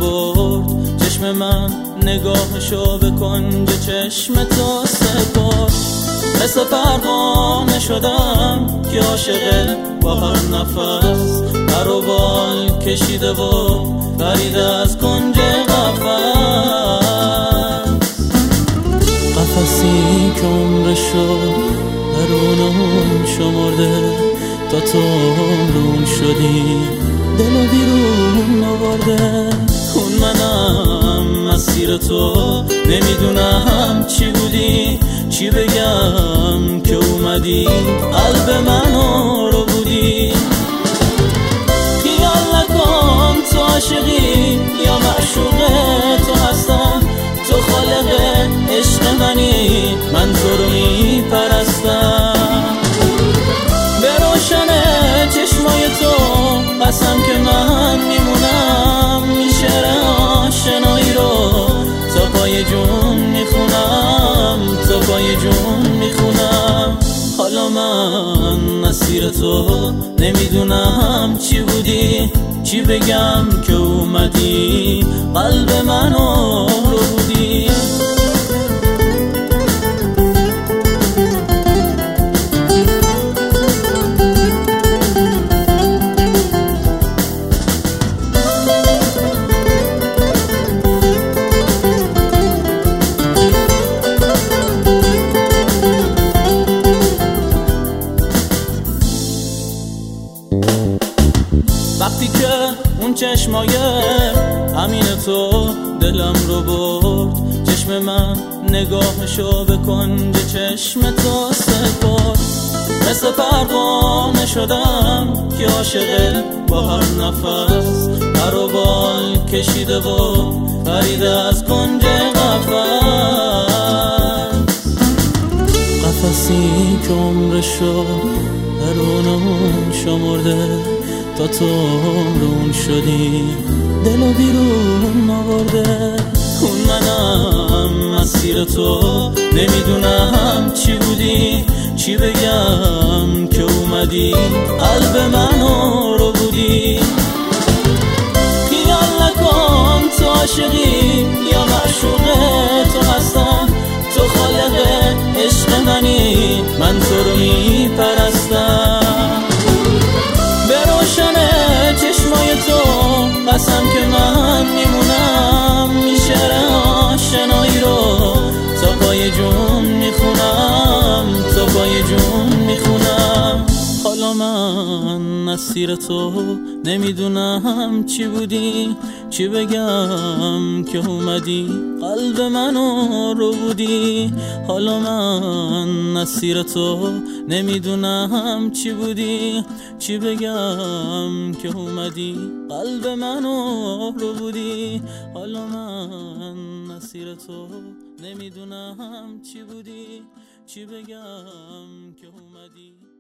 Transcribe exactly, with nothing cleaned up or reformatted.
برد چشم من، نگاهشو به کنج چشم تو سپرد. مثل پروانه شدم که عاشق با هر نفس پر و بال کشیده و پرید از کنج قفس. قفسی که عمرشو درونم شمرده، تا تو عمرون شدی دلو بیرون آورده. اون منم مسیر تو، نمیدونم چی بودی، چی بگم که اومدی قلب منو رو بودی. خیال نکن تو عاشقی یا معشوق تو هستم، تو خالق عشق منی، من تو رو میپرستم. به روشن چشمای تو قسم که من میمونم، این شعر آشنایی رو تا پای جون میخونم، تا پای جون میخونم. حالا من مسیر تو، نمیدونم چی بودی، چی بگم که اومدی قلب منو رو بودی. وقتی که اون چشمای همین تو دلم رو برد، چشم من نگاهشو به کنج چشم تو سپرد. مثل پروانه شدم که عاشق با هر نفس پر و بال کشیده و پرید از کنج قفس. قفسی که عمرشو درونم شمرده، تا تو عمرون شدی دلو بیرون آورده. اون منم مسیر تو، نمیدونم چی بودی، چی بگم که اومدی قلب منو رو بودی. خیال نکن تو عاشقی یا معشوق تو هستم، تو خالق عشق منی، من تو رو میپرستم. به روشن چشمای تو قسم که من میمونم، این شعر آشنایی رو تا پای جون میخونم، تا پای جون میخونم. حالا من مسیر تو، نمیدونم چی بودی، چی بگم که اومدی قلب منو رو بودی. حالا من مسیر تو، نمیدونم چی بودی، چی بگم که اومدی قلب منو رو بودی. حالا من مسیر تو، نمیدونم چی بودی، چی بگم که اومدی